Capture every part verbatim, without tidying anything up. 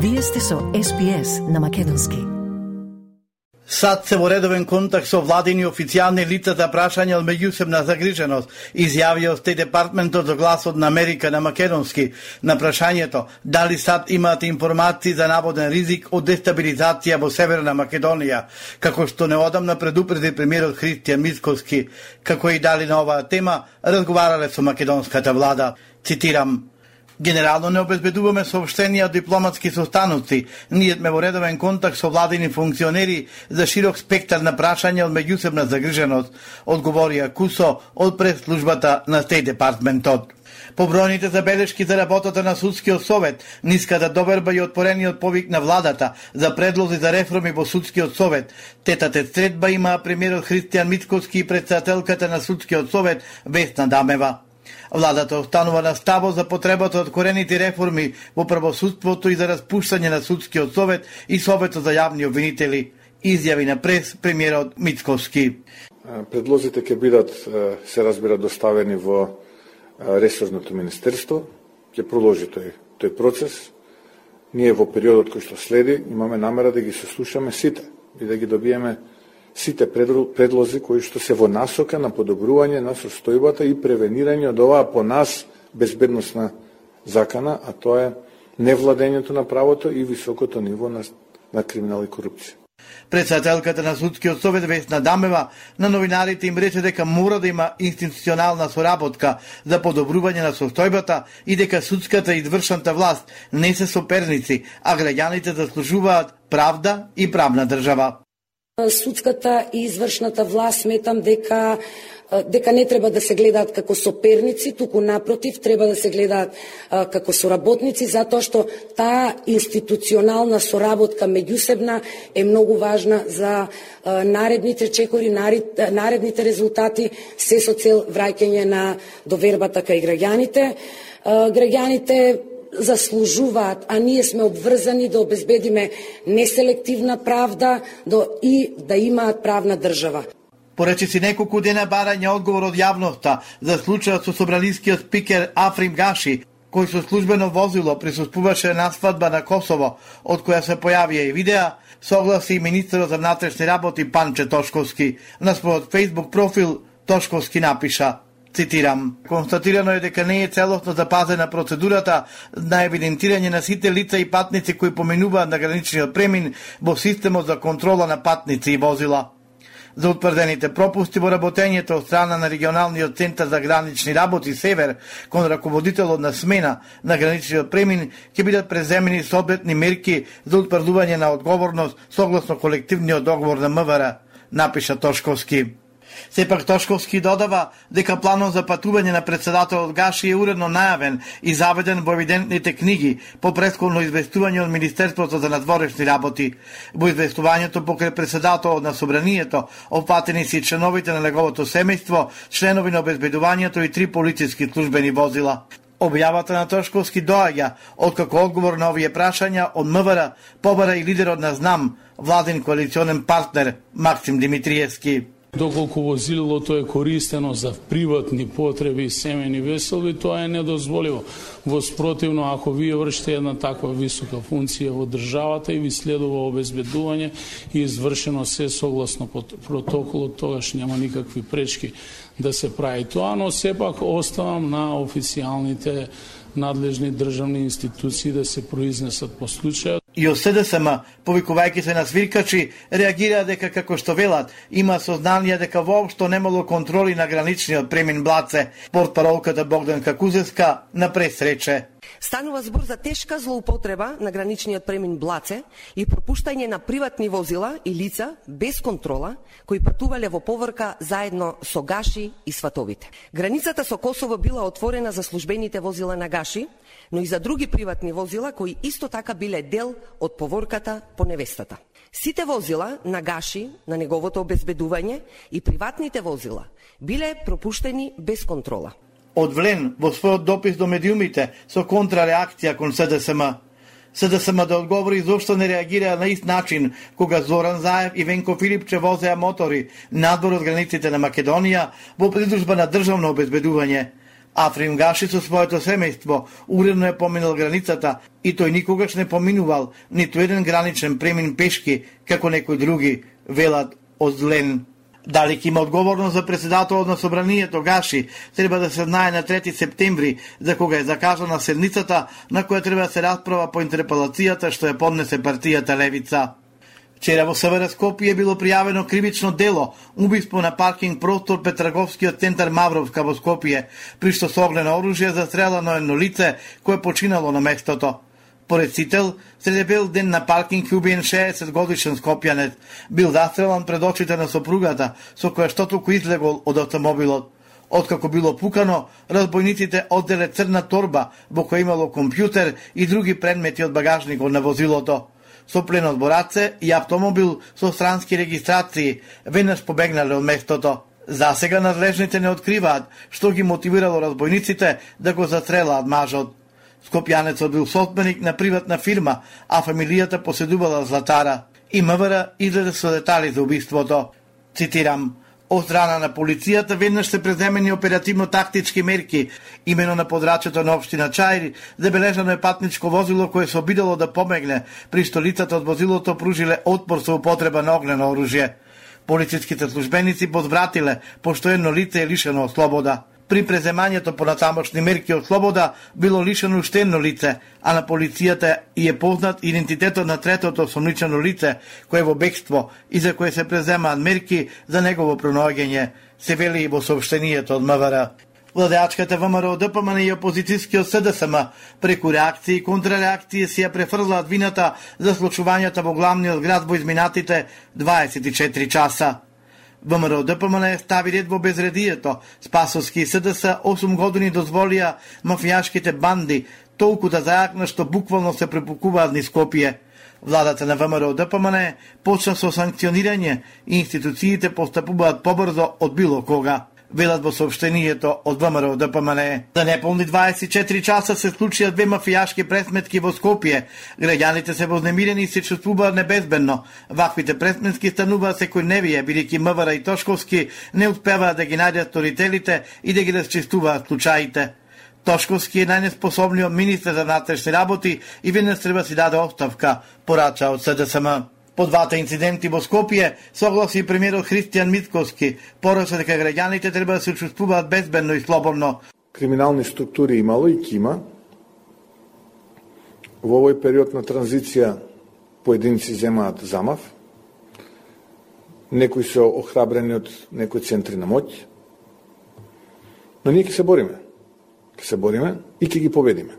Вие сте со Ес Би Ес на македонски. Сад се во редовен контакт со владини официјални лица за прашање од меѓусебна загриженост, изјавија Стејт Департментот за гласот на Америка на македонски на прашањето дали САД имаат информации за наводен ризик од дестабилизација во Северна Македонија, како што неодамна предупреди премиерот Христијан Мицкоски, како и дали на оваа тема разговарале со македонската влада. Цитирам: Генерално не обезбедуваме сообщенија од дипломатски состаноци. Ние сме во редовен контакт со владини функционери за широк спектар на прашања од меѓусебна загриженост, одговорија Кусо од прес-службата на Стејт Департментот. Побројните забелешки за работата на Судскиот совет, ниската доверба и отпорениот повик на владата за предлози за реформи во Судскиот совет, тетате средба има премиерот Христијан Мицкоски и председателката на Судскиот совет Весна Дамева. Владата останува на ставо за потребата од корените реформи во правосудството и за распуштање на Судскиот совет и Советот за јавни обвинители, изјави на прес премиерот Мицкоски. Предлозите ќе бидат, се разбира, доставени во ресорното министерство, ќе продолжи тој, тој процес. Ние во периодот кој што следи имаме намера да ги сослушаме сите и да ги добиеме сите предлози кои што се во насока на подобрување на состојбата и превенирање од оваа по нас безбедносна закана, а тоа е невладењето на правото и високото ниво на, на криминал и корупција. Председателката на Судскиот совет Весна Дамева на новинарите им рече дека мора да има институционална соработка за подобрување на состојбата и дека судската и извршната власт не се соперници, а граѓаните заслужуваат правда и правна држава. Судската и извршната власт сметам дека дека не треба да се гледаат како соперници, туку напротив треба да се гледаат а, како соработници, затоа што таа институционална соработка меѓусебна е многу важна за а, наредните чекори, наред, наредните резултати, се со цел враќање на довербата кај граѓаните. А, граѓаните заслужуваат, а ние сме обврзани да обезбедиме неселективна правда до и да имаат правна држава. Поречиси неколку дена барање одговор од јавноста за случајот со собранискиот спикер Африм Гаши, кој со службено возило присуствуваше на свадба на Косово, од која се појавија и видеа, согласи и министерот за внатрешни работи Панче Тошковски. На својот Facebook профил Тошковски напиша, цитирам: констатирано е дека не е целосно запазена процедурата на евидентирање на сите лица и патници кои поминуваат на граничниот премин во системот за контрола на патници и возила. За утврдените пропусти во работењето од страна на регионалниот центар за гранични работи Север кон раководителот на смена на граничниот премин ќе бидат преземени соодветни мерки за утврдување на одговорност согласно колективниот договор на МВР, напиша Тошковски. Сепак Тошковски додава дека планот за патување на председателот Гаши е уредно најавен и заведен во евидентните книги по претходно известување од Министерството за надворешни работи. Во известувањето покрај председателот на собранието опфатени се членовите на неговото семејство, членови на обезбедувањето и три полициски службени возила. Објавата на Тошковски доаѓа откако одговор на овие прашања од МВР побара и лидерот на ЗНАМ, владин коалиционен партнер Максим Димитриевски. Доколку возилото е користено за приватни потреби и семејни веселби, тоа е недозволиво. Во спротивно, ако вие вршите една таква висока функција во државата и ви следува обезбедување и извршено се согласно протоколот, тогаш нема никакви пречки да се прави тоа, но сепак оставам на официјалните надлежни државни институции да се произнесат по случајот. И од СДСМ, повикувајќи се на свиркачи, реагираа дека, како што велат, има сознание дека воопшто немало контроли на граничниот премин Блаце. Портпаролката Богданка Кузевска на прес рече: станува збор за тешка злоупотреба на граничниот премин Блаце и пропуштање на приватни возила и лица без контрола кои патувале во поврка заедно со Гаши и сватовите. Границата со Косово била отворена за службените возила на Гаши, но и за други приватни возила кои исто така биле дел од поворката по невестата. Сите возила на Гаши, на неговото обезбедување и приватните возила биле пропуштени без контрола. Одвлен во својот допис до медиумите со контрреакција кон СДСМ. СДСМ да одговори зошто не реагира на ист начин кога Зоран Заев и Венко Филипче возеа мотори надвор од границите на Македонија во придружба на државно обезбедување. Африм Гаши со своето семејство уредно е поминал границата и тој никогаш не поминувал ниту еден граничен премин пешки, како некои други, велат од Лен. Дали ќе има одговорност за председателот на собранието Гаши, треба да се знае на трети септември, за кога е закажана седницата на која треба да се расправа по интерпелацијата што ја поднесе партијата Левица. Вчера во Север Скопје било пријавено кривично дело, убиство на паркинг простор пред трговскиот центар Мавровска во Скопје, при што со огнено оружје застрелано едно лице кое починало на местото. Поред Сител, среде бел ден на паркинг убиен шеесет годишен скопјанец, бил застрелан пред очите на сопругата, со која што толку излегол од автомобилот. Откако било пукано, разбойниците одделе црна торба во која имало компјутер и други предмети од багажникот на возилото. Со плен од бораце и автомобил со странски регистрации веднаш побегнале од местото. За сега надлежните не откриваат што ги мотивирало разбойниците да го застрелаат мажот. Скопјанецот бил собственик на приватна фирма, а фамилијата поседувала златара. И МВР излезе со детали за убиството. Цитирам: од страна на полицијата веднаш се преземени оперативно-тактички мерки, имено на подрачето на општина Чаир, забележано е патничко возило кое се обидало да помегне, при што лицата од возилото пружиле отпор со употреба на огнено оружје. Полициските службеници позвратиле, пошто едно лице е лишено од слобода. При преземањето по натамошни мерки од слобода било лишено уште едно лице, а на полицијата и е познат идентитетот на третото осомничено лице, кое е во бегство и за кое се преземаат мерки за негово пронаоѓање, се вели и во соопштението од МВР. Владеачката ВМРО Д П М Н и опозицијскиот С Д С М преку реакции и контрреакции си ја префрлаат вината за случувањата во главниот град во изминатите дваесет и четири часа. ВМРО Д П М Н стави ред во безредието. Спасовски и С Д С осум години дозволија мафијашките банди толку да зајакнат што буквално се препукуваат низ Скопје. Владата на ВМРО Д П М Н почна со санкционирање и институциите постапуваат побрзо од било кога, велат во соопштението од ВМРО Д П М Н. За неполни дваесет и четири часа се случија две мафијашки пресметки во Скопје. Граѓаните се вознемирени и се чувствуваат небезбедно. Ваквите пресметки стануваат секојдневие, бидејќи МВР и Тошковски не успеваат да ги најдат сторителите и да ги расчистуваат случаите. Тошковски е најнеспособниот министер за внатрешни работи и веднаш треба си даде оставка, порача од С Д С М. По двата инциденти во Скопје согласи и премиерот Христијан Митковски, порача дека граѓаните треба да се чувствуваат безбедно и слободно. Криминални структури имало и кима. Во овој период на транзиција поединци земаат замав. Некои се охрабрени од некои центри на моќ. Но ние ќе се бориме. Ќе се бориме и ќе ги победиме.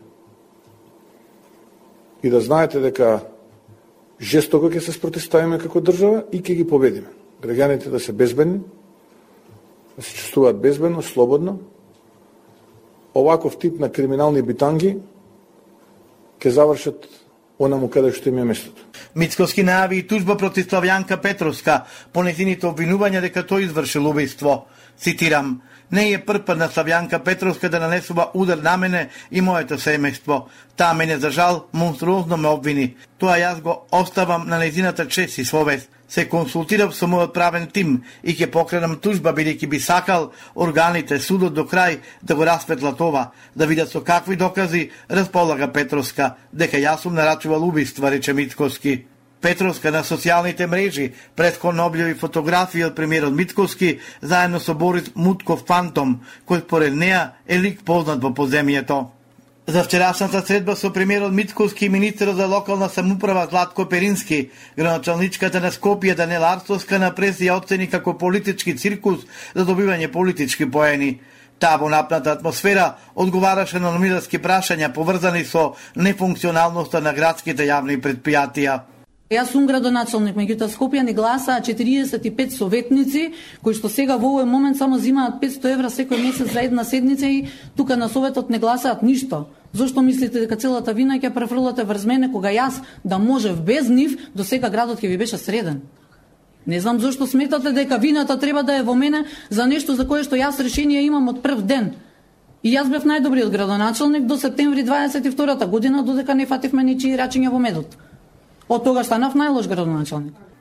И да знаете дека жестоко ќе се спротивставиме како држава и ќе ги победиме. Граѓаните да се безбедни, да се чувствуваат безбедно, слободно. Оваков тип на криминални битанги ќе завршат онаму каде што им е местото. Мицковски најави и тужба против Славјанка Петровска по нејзините обвинувања дека тој извршил убиство. Цитирам: не е прв пат на Славјанка Петровска да нанесува удар на мене и моето семејство. Таа мене за жал монструозно ме обвини. Тоа јас го оставам на нејзината чест и совест. Се консултирав со мојот правен тим и ќе покренам тужба, бидејќи би сакал органите, судот до крај да го расветлат ова, да видат со какви докази располага Петровска, дека јас сум нарачувал убиства, рече Митковски. Петровска на социјалните мрежи претходно објави фотографии од премиерот Митковски заедно со Борис Мутков Фантом, кој според неа е лик познат во подземјето. За вчерашната средба со премиерот Митковски и министерот за локална самоуправа Златко Перински, градоначалничката на Скопје Данела Арстовска на прес ја оцени како политички циркус за добивање политички поени. Таа во напната атмосфера одговараше на номинарски прашања поврзани со нефункционалноста на градските јавни предпријатија. Јас сум градоначалник, меѓутоа Скопје ни гласаа четириесет и пет советници, кои што сега во овој момент само земаат петсто евра секој месец за една седница и тука на советот не гласаат ништо. Зошто мислите дека целата вина ќе префрлате врз мене, кога јас да можев без нив, до сега градот ќе ви беше среден? Не знам зошто сметате дека вината треба да е во мене за нешто за кое што јас решение имам од прв ден. И јас бев најдобриот градоначалник до септември дваесет и втората година, додека не фативме ничии рачиња во медот. Од тога станав најлош градоначалник.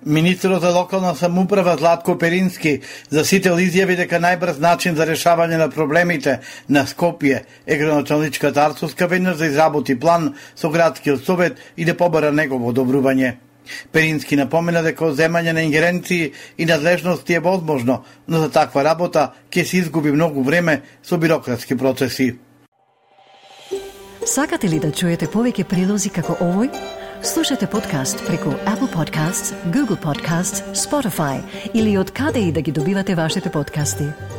Министерот за локална самоуправа Златко Перински за сител изјави дека најбрз начин за решавање на проблемите на Скопје е градоначалничката Арцовска веднаш да изработи план со градскиот совет и да побара негово одобрување. Перински напомена дека земање на ингеренции и надлежности е возможно, но за таква работа ќе се изгуби многу време со бирократски процеси. Сакате ли да чуете повеќе прилози како овој? Слушате подкаст преку Apple Podcasts, Google Podcasts, Spotify или од каде и да ги добивате вашите подкасти.